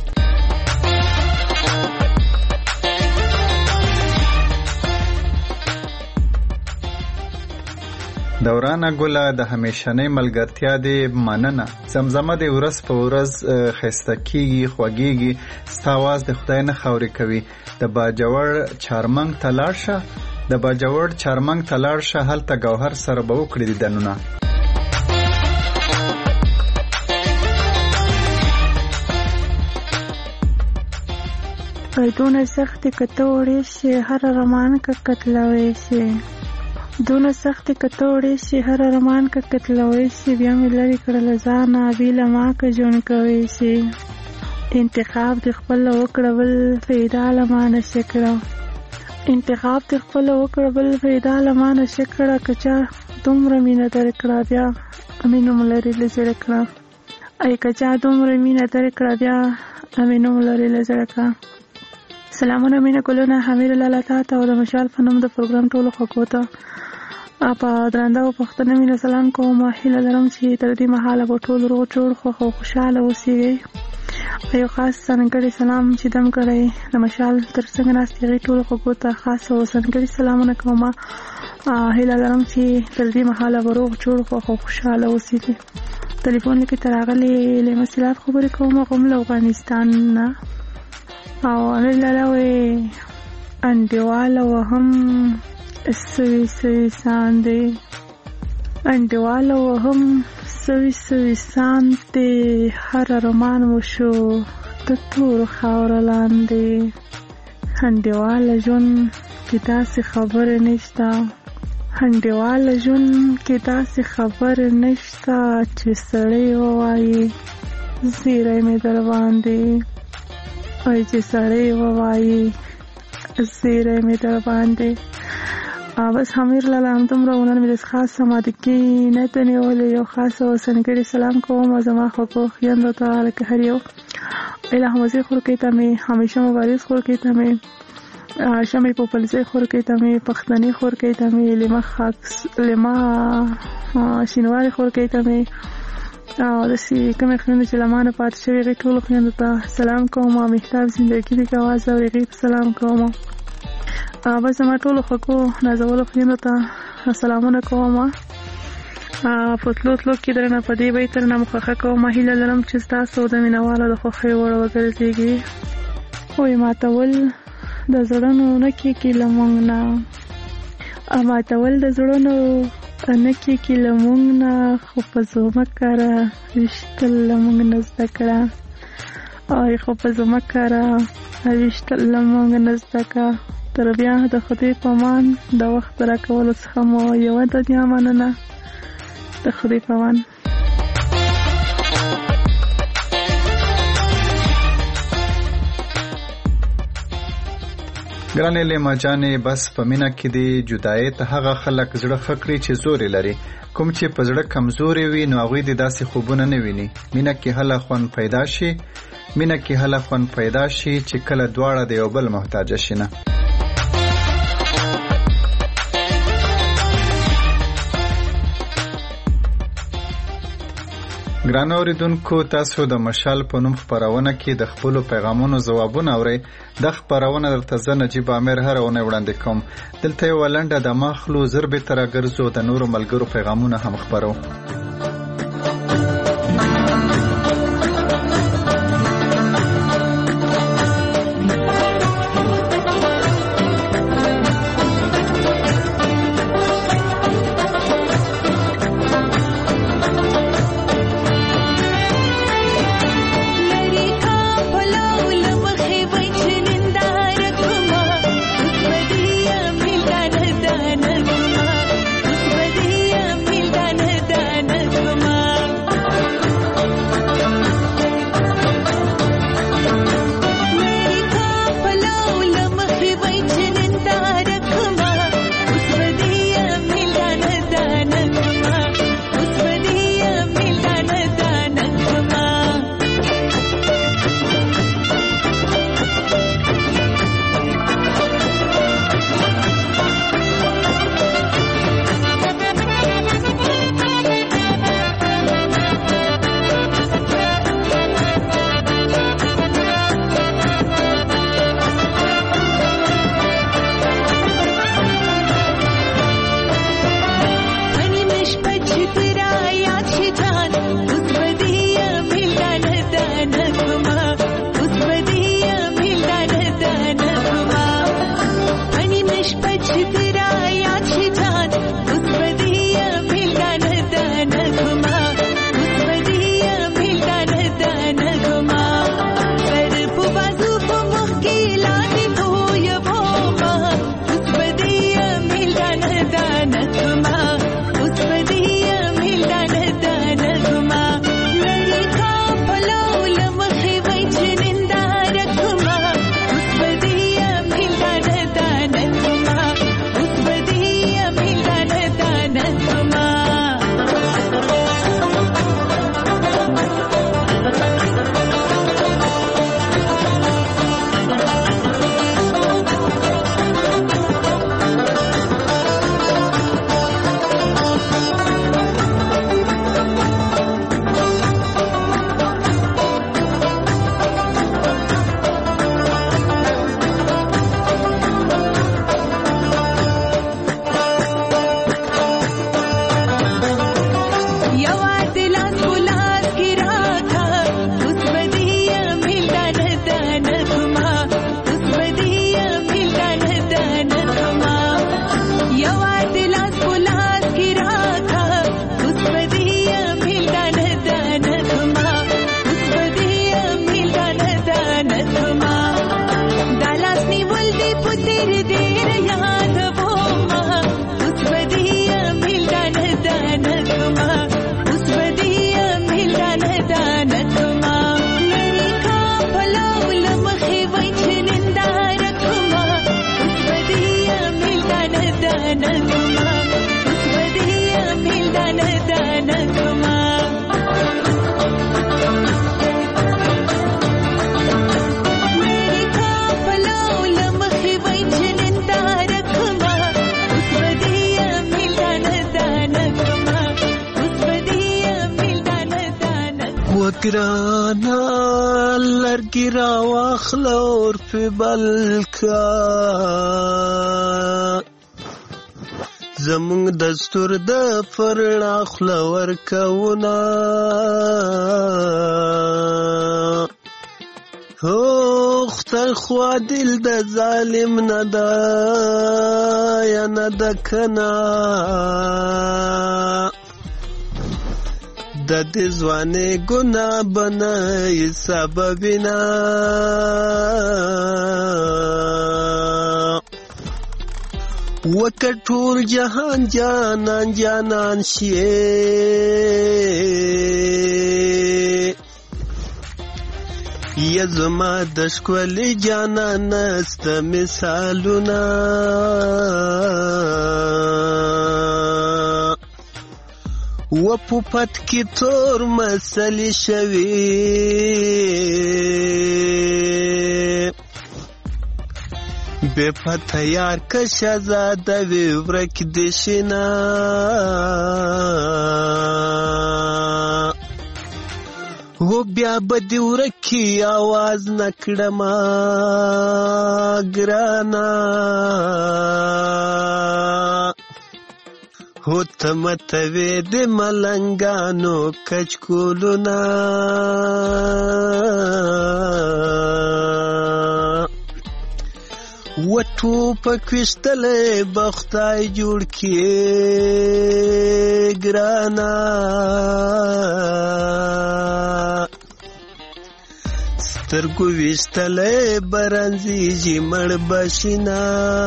Speaker 6: دورانه ګله د همیشنۍ ملګرتیا دې مننه. زمزمه دې ورځ په ورځ ښایسته کېږي خوږېږي، ستا اواز د خدای نه خاورې کوي. د باجوړ چارمنګ ته لاړ شه، د باجوړ چارمنګ ته لاړ شه، هلته ګوهر سره به وکړي دیدنونه.
Speaker 18: دونه سختې کته وړې شي هر رمان که کتلوي شي، دونه سختې کته وړې شي هر رمان که کتلوي شي، بیا مې لرې کړل ځانه بیله ما که ژوند کوي شي. انتخاب د خپل وکړه بل فایده له ما نشي کړه، انتخاب د خپل وکړه بل فایده له ما نشي کړه، که چا دومره مینه درکړه بیا امینوم لرې له زړه کړه، ای که چا دومره مینه درکړه بیا امینوم لرې له زړه کړه. سلامونه مینه ګلونه، حمید الله تا ته او د مشال په نوم د پروګرام ټولو خلکو ته په درنده او پښتنه مینه سلام کوم. هیله لرم چې تر دې مهاله به ټول روغ جوړ خوښ او خوشحاله اوسئ. یو خاص ځانګړی سلام چې دم کړی د مشال تر څنګ ناست هغې ټولو خلکو ته خاص او ځانګړي سلامونه کوم. هیله لرم چې تر دې مهاله به روغ جوړ خوښ او خوشحاله اوسئ. ټلیفون کې تر راغلې له مسلات خبرې کوم غوم له افغانستان نه او امیر لاله وی انډیواله وهم سوي سوي ساندې، انډیواله وهم سوي سوي ساندې، هر ارمان وشو د تورو خاوره لاندې. انډیواله ژوند کې داسې خبرې نشته، انډیواله ژوند کې داسې خبرې نشته چې سړی ووایي زیری مې در باندې، ای چې سړی ووایي زیری مې در باندې. بس حمیر لاله همدومره ونن مې د خاص سمادګي نه ته نیولې یو خاص او ځانګړی سلام کوم زما خوږو خویندو ته لکه هر یو الهه مزې خورکۍ ته مې همیشه مبارز خورکۍ ته مې شمې پوپلزۍ خورکۍ ته مې پښتني خورکۍ ته مې لمه خاکس لمه شینواري خورکۍ ته مې او داسې کومې خویندې چې له ما نه پاتې شوې هغې ټولو خویندو ته سلام کوم. مهتاب زندګي د ګواز او هغې ته سلام کوم. بس زما ټولو خوږو نازولو خویندو ته سلامونه کوم. په تلو تلو کې درنه په دې بیت درنه مخخه کوم. هیله لرم چې ستاسو د مینهوالو د خوښۍ وړ وګرځېږي. وایي ماتول د زړونو نه کېږي له موږ نه، ماتول د زړونو نه کېږي له موږ نه، خو په ځمکه را ویشتل له موږ نه زده کړه، ای خو په ځمکه را ویشتل له موږ نه زده کړه. تر بیا د خدای په امان د وخت راکولو څخه مو یوه دنیا مننه. د خدای په امان.
Speaker 6: ګرانې لیما جانې، بس په مینه کې دی جدایۍ ته هغه خلک زړه ښه کړي چې زورې لري، کوم چې په زړه کمزورې وي نو هغوی دې داسې خوبونه نه ویني. مینه کې هله خوند پیدا شي، مینه کې هله خوند پیدا شي چې کله دواړه د یو بل محتاجه شي نه. ګرانو اوریدونکو، تاسو د مشال په نوم خپرونه کې د خپلو پیغامونو ځوابونه اورئ. د خپرونه درته زه نجیب عامر هره اونۍ وړاندې کوم. دلته یوه لنډه دمه اخلو، زر بېرته راګرځو، د نورو ملګرو پیغامونه هم خپرو.
Speaker 13: دانا
Speaker 19: ګرانا لرګي را واخله اور په بلکا زمونږ دستور د فرړا خله ورکونا هو خدای خوا دل د ظالم نه دا یا نه د کنا د دې ځوانې ګناه بنای سببنا وکټول جهان جانان جانان شي یا زما د ښکلي جانان است مثالونه و پوپت کی تور مسلی شوی بے پتہ یار کشا زاده وی ورک دشنا و بیا بدی ورکی آواز نکڑما گرانا هو تمتوی دی ملنگانو کچکولونا و توپک وشتلی بختای جوړ کیے گرانا سترگو وشتلی برنزی جی مړ بشینا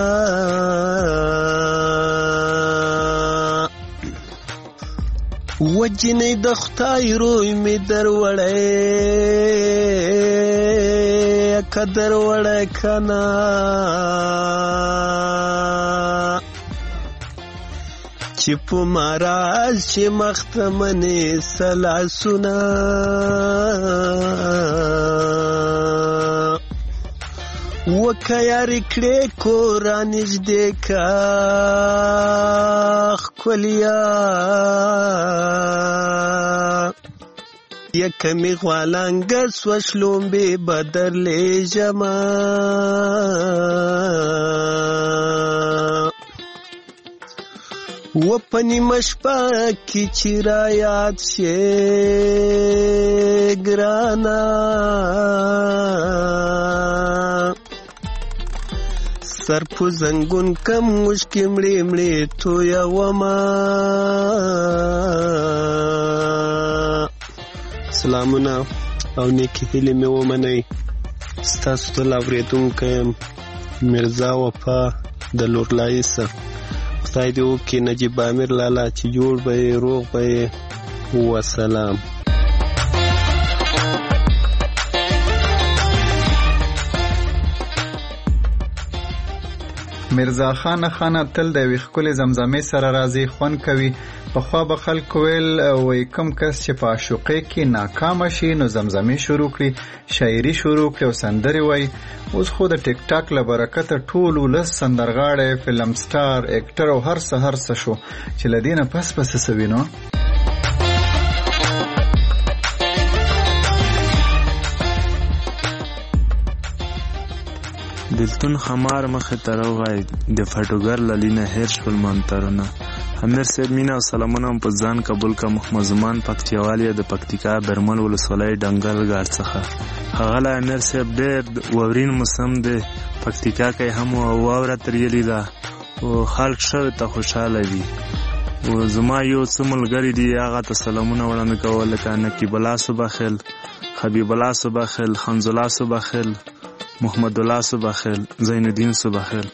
Speaker 19: وجنی د خدای روی می در وړی قدر وړی کنا چې په ماراز چې مختمنې سلاسونه وکه یارې کړې کورا نږدې کا ښکلیا یکمی غوالانگه سوشلوم بی بدر لیجما و پنی مشپا کی چرایات شے گرانا سر پو زنگون کم مشکی مڑی مڑی تو یا وما سلامونه او نیکی هیلې مې ومنئ. ستاسو ټول اورېدونکی یم مرزا وفا د لورلایي څخه. خدای دې وکړي نجیب امیر لالا چې جوړ به یې روغ به یې وسلام.
Speaker 6: مرزا خان خان تل د وی خپل زمزمه سره راځي خون کوي. په خوا به خلک ویل وای کم کس چې په عاشقۍ کې ناکام شي نو زمزمه شروع کړي، شاعري شروع کړي او سندري وای. اوس خو د ټیک ټاک له برکته ټول ولس سندرغاړي، فلم سټار، اکټر او هر څه هر څه شو چې لدینه پس پس سوینو.
Speaker 20: دلتون خمار مخ تروغای د فټوګر للینه هیر شول منترونه امیر صاحب مینا او سلامونه په ځان قبول کا محمد زمان پکتیاوالی د پکتیکا برمل ولسوالۍ ډنګل ګاډ څخه هغه لا امیر صاحب ډېر وورین موسم دی پکتیکا کې هم واوره تریلی ده او خلک ښه ته خوشحاله دي او زما یو څه ملګري دي هغه ته سلامونه وړاندې کول لکه نقیب الله صباخیل حبیب الله صباخیل حمز الله صباخیل محمد الله صباخیل زین الدین صباخیل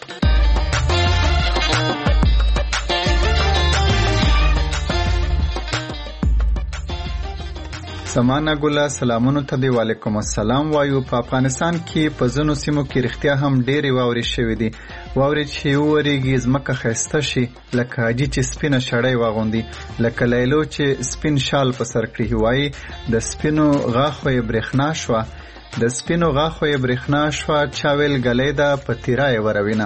Speaker 6: سمانه ګله سلامونو ته دی وعلیکم السلام وایو په افغانستان کې په ځینو سیمو کې رښتیا هم ډېرې واورې شوې دي واورې چې وورېږي ځمکه ښایسته شي لکه حاجي چې سپینه شړۍ واغوندي لکه لیلو چې سپین شال په سر کړي وایي د سپینو غاښو یې برېښنا شوه د سپینو غاښو یې برېښنا شوه چا ویل ګلۍ ده په تیره یې وروینه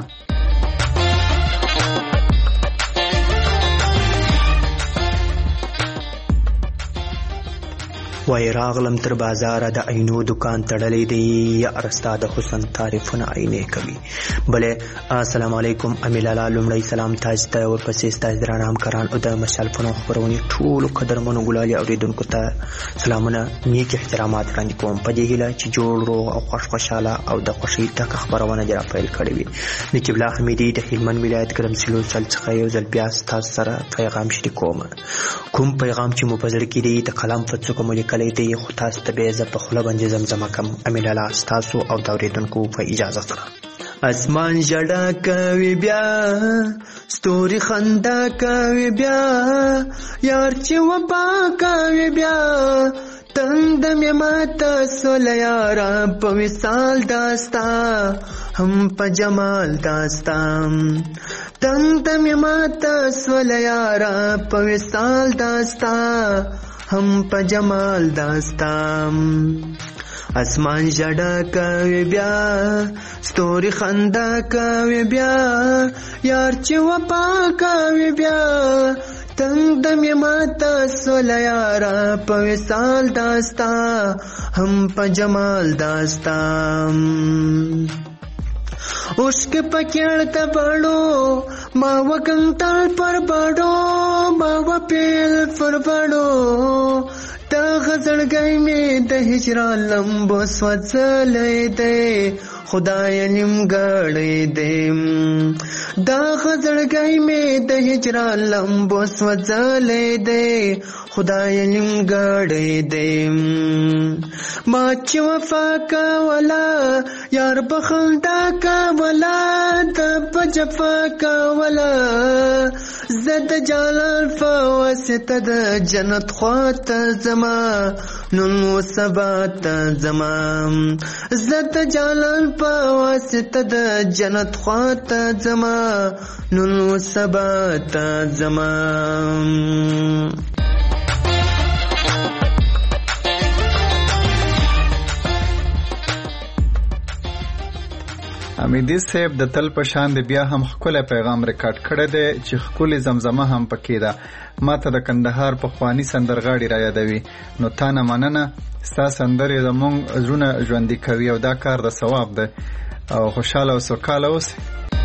Speaker 21: وای راغلم تر بازاره د عینو دکان تړلې دی یا ارستا د حسن تعریفونه عینې کوي بلې السلام علیکم امیل الله لومړی سلام تاسو ته او پسې تاسو درانه همکاران او د مشال فنو خبرونه ټول قدرمنو ګلالي اوریدونکو ته سلامونه نیک احترامات وړاندې کوم په دې هیله چې جوړ روغ او خوش خوشاله او د خوشی تک خبرونه جرا پیل کړی وي نقیب الله حمیدی د هلمند ولایت ګرمسلو چل څخه یو ځل بیا تاسو سره پیغام شریکوم کوم پیغام چې مو په ځل کې دی د قلم فتڅو کوم کلی دی خو تاسو ته به زه په خوله باندې زمزمه کوم امیل الله تاسو او د اوریدونکو په اجازه سره اسمان جړه کوي بیا ستوري خندا کوي بیا یار چې وبا کوي بیا تند مې ماته سول یارا په وصال داستا هم په جمال داستا تند مې ماته سول یارا په وصال داستا هم په جمال داستام اسمان جړه کوي بیا ستوري خندا کوي بیا یار چې وپا کوي بیا تنگ د مې ماته سول یارا په وصال داستا هم په جمال داستام उसके पकड़ता बड़ो मावा कंताल पर बड़ो मावा पेल पर बड़ो ता खसड़ गई में द हिजरा लंबो स्वचले दे खुदाय निम गड़े दे दा खसड़ गई में द हिजरा लंबो स्वचले दे खुदाय निम गड़े दे माची वफा का वाला यार बखलदा का वाला दब जफा का वाला زد جلال فواسطه د جنت خوات زما نن و سبات زما زد جلال فواسطه د جنت خوات زما نن و سبات زما
Speaker 6: امیدی صاحب د تل په شان دی بیا هم خپل پیغام ریکارډ کړی دی چې خپل زمزمه هم پکې ده ماته د کندهار په خوانی سندرغاړي را یادوي نو تا نه مننه ستا سندرې زموږ زړونه ژوندي کوي او دا کار د ثواب ده او خوشاله او سوکاله اوسئ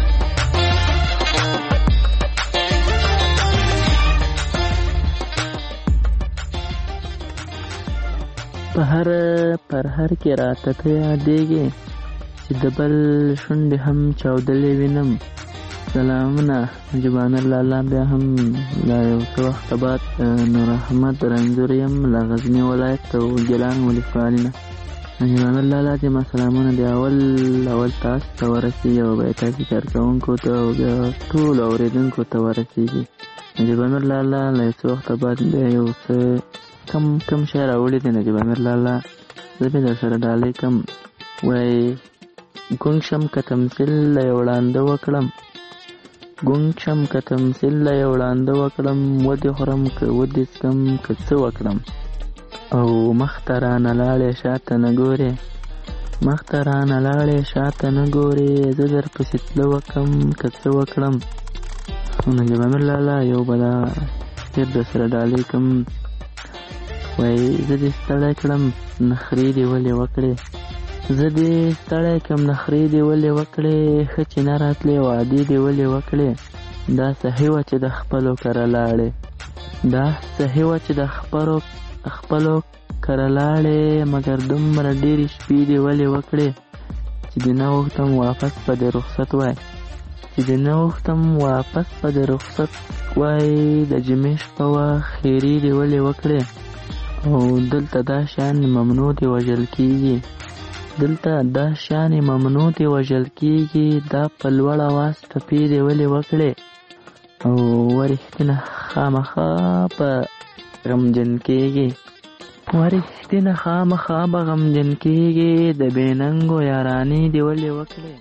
Speaker 22: په هر پر هر کې راته ته یادېږي چې د بل شونډې هم چاودلې وینم سلامونه جبان الله بیا هم لا یو څه وخته بعد نور احمد رنځور یم له غزني ولایت او ګیلان ولسوالۍ نه جبان الله چې ما سلامونه د اول اول تاسو ته ورسېږي او بیا تاسو کارکوونکو ته او بیا ټولو اورېدونکو ته ورسېږي جبان الله له یو څه وخته بعد بیا یو څه کم کم شی راوړی دی جبان الله زه به در سره ډالۍ کم وایي ګونګ شم که تمثیل له یو وړانده وکړم ګونګ شم که تمثیل له یو وړانده وکړم ودې خورم که ودې څکم که څه وکړم او مخته رانه لاړې شاته نه ګورې مخته رانه لاړې شاته نه ګورې زه در پسې تله وکړم که څه وکړم نو جبان الله یو به دا شعر در سره ډالۍ کړم وایي زه دې ستړی کړم نخرې دې ولې وکړې زه دې ستړی کم نخرې دې ولې وکړې ښه چې نه راتلې وعدې دې ولې وکړې دا صحیح وه چې د خپلو کره لاړې دا صحیح وه چې د خپلو خپلو کره لاړې مګر دومره ډېرې شپې دې ولې وکړې چې دې نه غوښتم واپس په دې رخصت وای چې دې نه غوښتم واپس په دې رخصت وای د جمعې شپه وه خیرې دې ولې وکړې او دلته دا شیان ممنوع دې وژل کېږي دلته دا شیان ممنوع دې وژل کېږي دا په لوړ اواز ټپې دې ولې وکړې او ورښتینه خامخا په غمجن کېږي ورښتینه خامخا به غمجن کېږي د بې ننګو یارانې دې ولې وکړې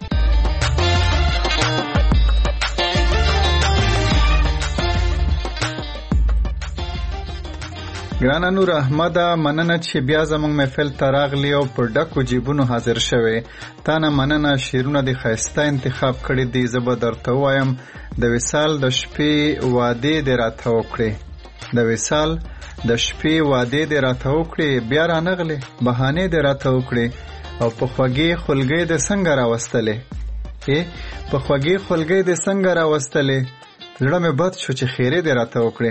Speaker 6: ګرانه نور احمده مننه چې بیا زموږ محفل ته راغلی او په ډکو جیبونو حاضر شوی تا نه مننه شعرونه دې ښایسته انتخاب کړي دي زه به درته ووایم د وصال د شپې وعدې دې راته وکړې د وصال د شپې وعدې دې راته وکړې بیا رانغلې بهانې دې راته وکړې او په خوږې خولګۍ دې څنګه راوستلې ای په خوږې خولګۍ دې څنګه راوستلې زړه مې بد شو چې خیرې دې راته وکړې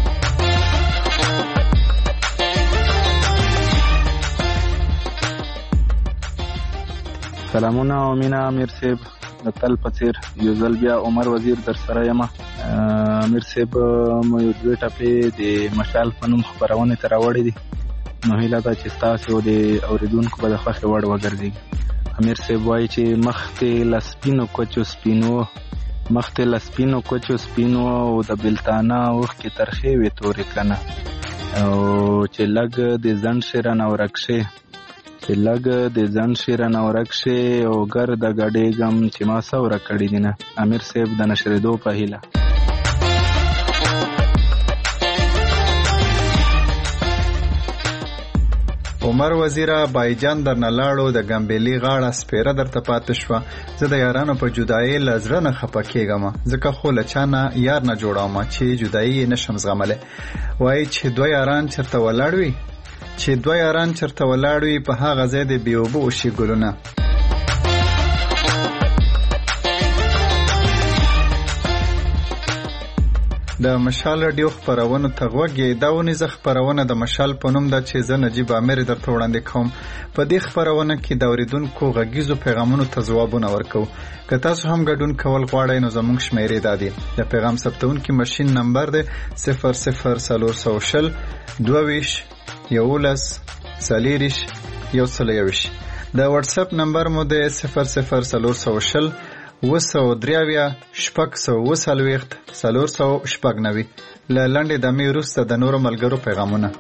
Speaker 8: سلامونه او مینا امیر صاحب د تل په څیر یو ځل بیا عمر وزیر در سره یم امیر صاحب مو یو دوه ټپې د مشال په نوم خپرونې ته راوړې دي نو هیله ده چې ستاسو د اوریدونکو به د خوښې وړ وګرځېږي امیر صاحب وایي چې مخکې له سپینو کوچو سپینو مخکې له سپینو کوچو سپینو او د بلتانه اوښکې ترخې وې تورې کنه او چې لږ د ځنډ شي رانه ورک شي چې لږ د ځنډ شي رانه ورک شي او ګرده ګډېږم چې ما څوره کړي دي نه امیر صاحب د نشرېدو په هیله
Speaker 6: عمر وزیره بایجان درنه لاړو د ګمبېلې غاړه سپېره درته پاتې شوه زه د یارانو په جدایۍ له زړه نه خفه کېږم ځکه خو له چا نه یار نه جوړوم چې جدایي یې نشم زغملی وایي چې دوه یاران چېرته ولاړ وي چې دوه یاران چرته ولاړ وي په هغه ځای د بې اوبه وشي ګلونه د مشال رادیو خپرونو ته غوږ یې دا ونیزه خپرونه د مشال په نوم ده چې زه نجیب امیر درته وړاندې کوم په دې خپرونه کې د اورېدونکو غږیزو پیغامونو ته ځوابونه ورکوو که تاسو هم ګډون کول غواړئ نو زموږ شمیرې دا دي د پیغام ثبتونکي ماشین نمبر دی صفر صفر څلور سوه شل دوه ویشت یولس څلېرویشت یو سل یوویشت د واتساپ نمبر مو دی صفر صفر څلور سوه شل اوه سوه درې اویا شپږ سوه اوه څلوېښت څلور سوه شپږ نوي له لنډې دمې وروسته د نورو ملګرو پیغامونه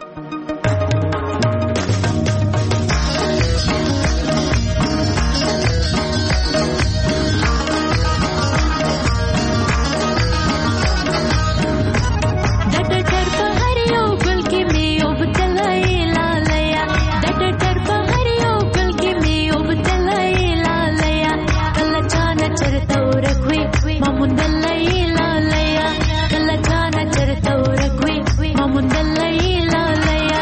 Speaker 2: Mamundalai la laya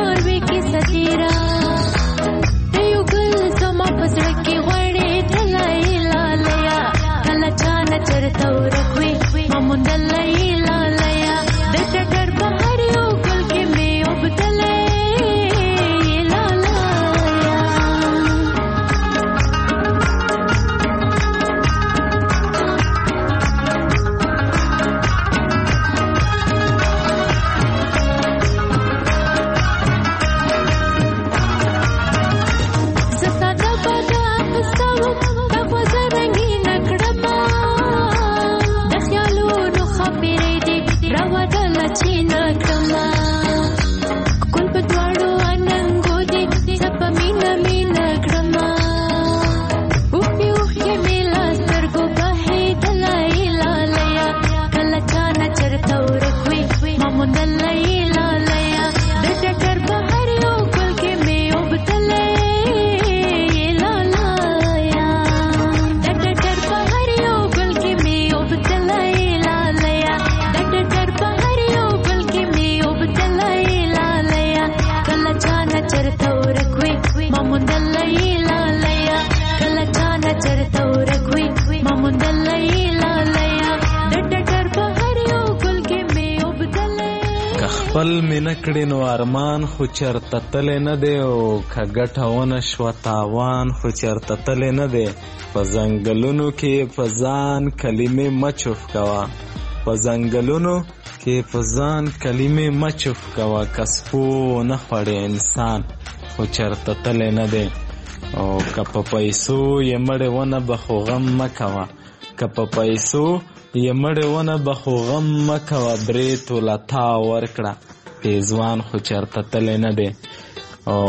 Speaker 13: نور وی کی ستیرا یو ګل زما پسړه کې وړې تلای لالیا کله چانه چرته ورکوي ممندل لالیا د ټټر په هر یو ګل کې مې وبدلې
Speaker 2: خپل مې نه کړې نو ارمان خو چېرته تللی نه دی او که ګټه ونه شوه تاوان خو چېرته تللی نه دی په ځنګلونو کې په ځان کلمې مه چوف کوه په ځنګلونو کې په ځان کلمې مه چوف کوه که سپو ونه خوړې انسان خو چېرته تللی نه دی او که په پیسو یې مړې ونه به خو غم مه کوه که په پیسو یې مړې ونه به خو غم مه کوه برېت وله تا ورکړه پیزوان خو چېرته تللی نه دی او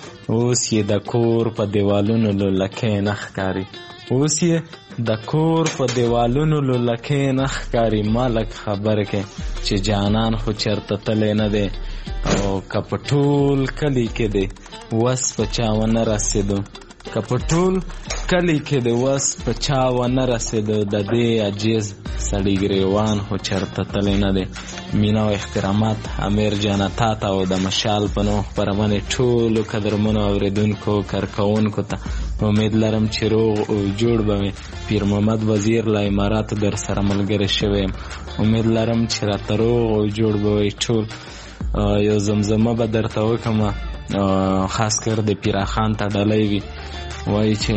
Speaker 2: اوس یې د کور په دیوالونو لولکۍ نه ښکاري اوس یې د کور په دیوالونو لولکۍ نه ښکاري ما لږ خبر کې چې جانان خو چېرته تللی نه دی او که په ټول کلي کې دی وس په چا ونه رسېدو که په ټول کلی کې د وس په چا ونه رسېدو د دې عجیز سړي ګریوان خو چېرته تللی نه دی. مینه او احترامات امیر جانه تا ته او د مشال په نوم خپرونې ټولو قدرمنو اورېدونکو کارکوونکو ته امید لرم چې روغ او جوړ به وي. پیر محمد وزیر له اماراتو در سره ملګری شوی یم. امید لرم چې راته روغ او جوړ به وي ټول. یو زمزمه به درته وکړم خاص کر د پیراخان ته ډالۍ وي وایي چې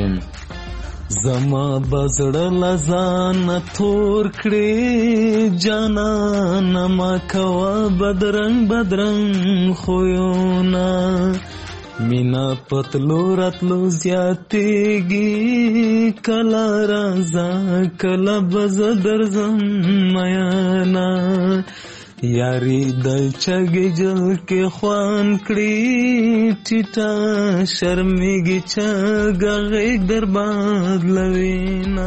Speaker 2: زما بزړه لزان تور کړې جانانه ما کوه بدرنګ بدرنګ خویونه مینا پتلو راتلو زیاتېږي کله راځه کله به زه درځم میانه یاری د چګې جل کې خوان کړي ټیټه شرمېږي چګه غېږ در بدلوینه.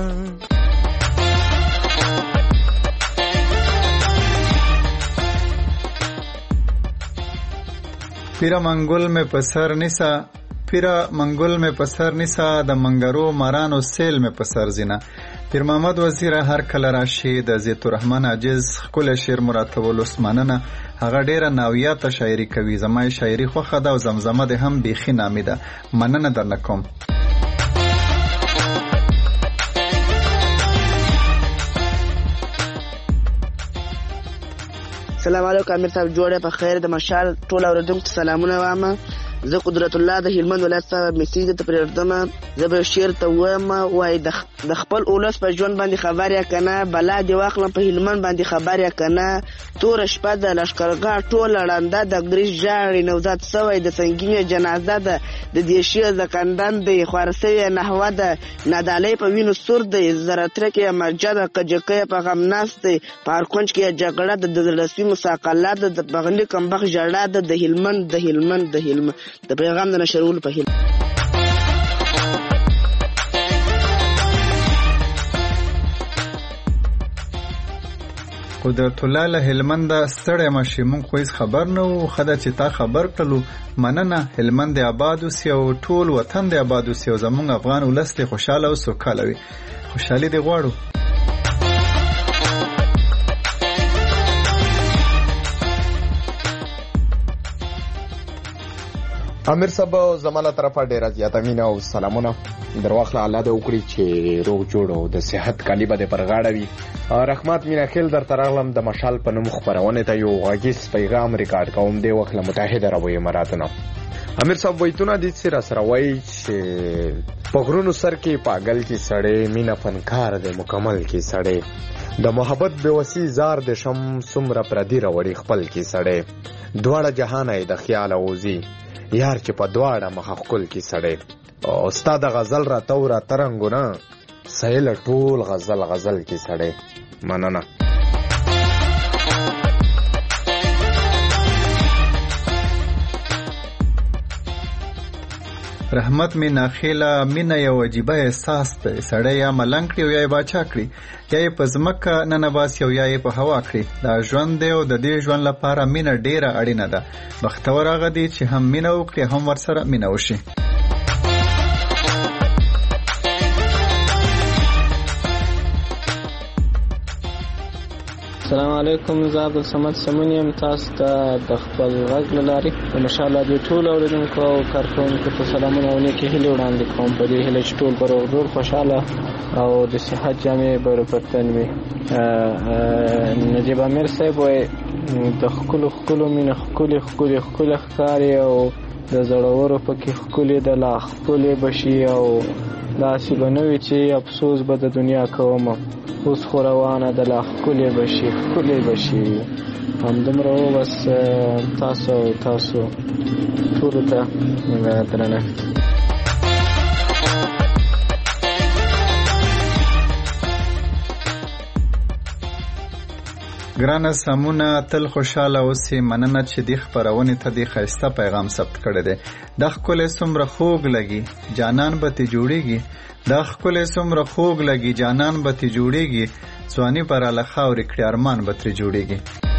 Speaker 6: پیرا منګل مې په سر نیسا پیرا منګل مې په سر نیسا د منګرو مارانو سیل مې په سر زینا. پیر محمد وزیر هر کله راشي د زیت الرحمن عاجز ښکلی شعر مراتبول عثماننه هغه ډیره ناویاته شاعري کوي. زما یې شاعري خوښه ده او زمزمه دې هم بیخي نامي ده. مننه درنه کوم.
Speaker 3: سلام علیکم امیر صاحب جوړه په خیر د مشال ټول اوریدونکو سلامونه وامه. زه قدرت الله د هلمند ولایت څخه میسیج ته پرېږدم. زه به شعر ته ووایم وایي د خپل اولس په ژوند باندې خبر یا که نه بلا دې واخلم په هلمند باندې خبر یا که نه توره شپه د لښکرګاه ټوله ړنده د ګریز ژاړي نوزاد سوی د سنګینې جنازه ده د دیشي زکندن دی خواره سوې نحوه ده نادالۍ په وینو سور دی زرترک یې مرجه ده کجکی په غم ناست دی په هر کونج کې یې جګړه ده د زړسوي مساقله ده د بغلي کمبخ ژړا ده د هلمند د هلمند د هلمند د پیغام د نشرولو په هیله.
Speaker 6: قدرت الله له هلمند ستړی مشي مونږ خو هیڅ خبر نه وو. ښه ده چې تا خبر کړلو. مننه. هلمند د آباد اوسي او ټول وطن د آباد اوسي او زمونږ افغان ولس دې خوشحاله او سوکاله وي. خوشحالي دې غواړو.
Speaker 1: امیر صاحب زماله طرفه ډیره زیاته مینه او سلامونه درواخله الله دې وکړي چې روغ جوړ او د صحت کالی به دې پر غاړه وي. رحمت مینا خیل درته راغلم د مشال په نوم خپرونې ته یو غږیز پیغام ریکارډ کوم دې وخت له متحده عربو اماراتو نه. امیر صاحب وایتونه دې چې را سره وایي چې په غرونو سر کې پاگل کې سړی مینه فنکار دی مکمل کې سړی د محبت بېوسي زار د شم څومره پردي راوړي خپل کې سړی دواړه جهان یې د خیال اوزي یار چې په دواړه مخه ښکل کې سړی او ستا د غزل را تو را ترنګونه سیل ټول غزل غزل کې سړی. مننه.
Speaker 6: رحمت می ناخیله مینه یو عجیبه احساس دی. سړی یا ملنګ کړي او یا یې باچا کړي، یا یې په ځمکه ننباسي او یا یې په هوا کړي. دا ژوند دی او د دې ژوند لپاره مینه ډیره اړینه ده. بختور هغه دی چې هم مینه وکړي هم ورسره مینه وشي.
Speaker 5: السلام علیکم. زه عبدالصمد سمون یم. تاسو ته د خپل غږ له لارې د مشال رادیو ټولو اورېدونکو او کارکوونکو ته سلامونه او نیکې هیلې وړاندې کوم په دې هیله چې ټول به روغ جوړ خوشحاله او د صحت جامې به پر تن وي. نجیب امیر صاحب وایي د ښکلو ښکلو مینه ښکلې ښکلې ښکلې ښکاري او د زړورو پکې ښکلې د لا ښکلې به شي او داسې به نه وي چې افسوس به د دنیا کومه اوس خو روانه د لا ښکلې به شي ښکلې به شي. همدومره و بس. تاسو او تاسو ټولو ته درنښت.
Speaker 6: ګرانه سمونه تل خوشاله اوسې. مننه چې دې خپرونې ته دې ښایسته پیغام ثبت کړی دی. دا ښکلی څومره خوږ لګي جانان به تې جوړېږي. دا ښکلی څومره خوږ لګي جانان به تې جوړېږي. ځواني به راله خاورې کړي ارمان به ترې جوړېږي.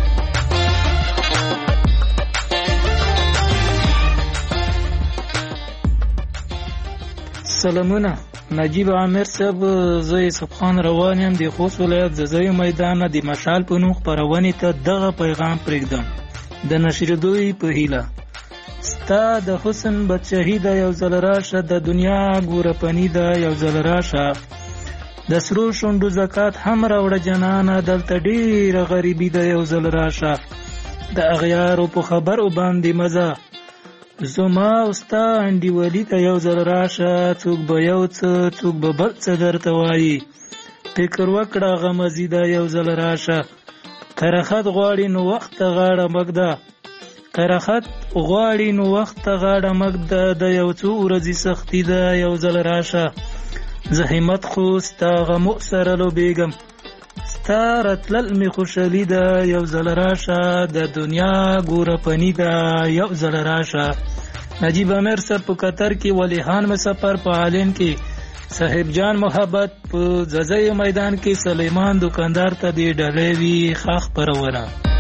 Speaker 23: سلامونه. نجیب عامر صاحب، زه یوسف خان روان یم د خوست ولایت ځاځیو میدان د مشال په نوم خپرونې ته دغه پیغام پرېږدم د نشرېدو په هیله. ستا د حسن بادشاهي ده یو ځل راشه، د دنیا ګوره پني ده یو ځل راشه، د سرو شونډو زکات هم راوړه جنانه، دلته ډېره غریبي ده یو ځل راشه، د اغیارو په خبرو باندې مزه زما او ستا انډیوالي ته یو ځل راشه، څوک به یو څه څوک به بل څه درته وایي، فکر وکړه غمزي ده یو ځل راشه، کرخت غواړي نو وخت ته غاړه مږده، کرخت غواړي نو وخت ته غاړه مږده، د یو څو ورځې سختي ده یو ځل راشه، زه همت خو ستا غمو سره لوبېږم، ستا راتلل مې خوشحالي ده یو ځل راشه، د دنیا ګوره پني ده یو ځل راشه. نجیب امیر صاحب په قطر کې، ولیحان مې سفر په عالین کې، صاحب جان محبت په ځاځیو میدان کې، سلیمان دکاندار ته دې ډالۍ وي ښه خپرونه.